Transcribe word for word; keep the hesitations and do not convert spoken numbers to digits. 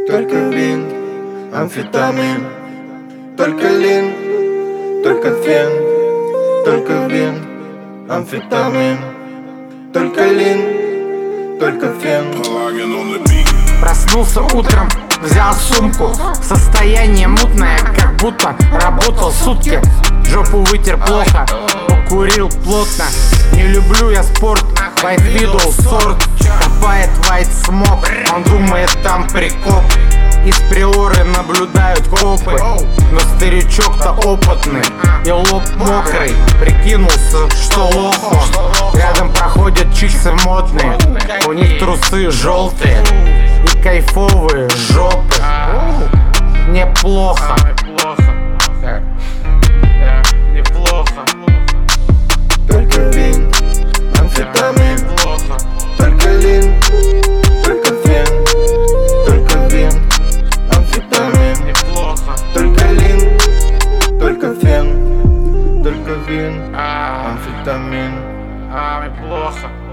Только вин, амфетамин, только лин, только фен, только вин, амфетамин, только лин, только фен. Проснулся утром, взял сумку, состояние мутное, как будто работал сутки. Жопу вытер плохо, покурил плотно. Не люблю я спорт, White Widow сорт. Копает white smoke, он думает там прикоп. Из приоры наблюдают копы, но старичок-то опытный и лоб мокрый. Прикинулся, что лох он. Рядом проходят чиксы модные, у них трусы желтые и кайфовые жопы. Неплохо. Неплохо. Только вин, амфетамин, только лин, только фен, только вин, амфетамин, Неплохо. только лин, только фен, только вин, амфетамин. А, неплохо.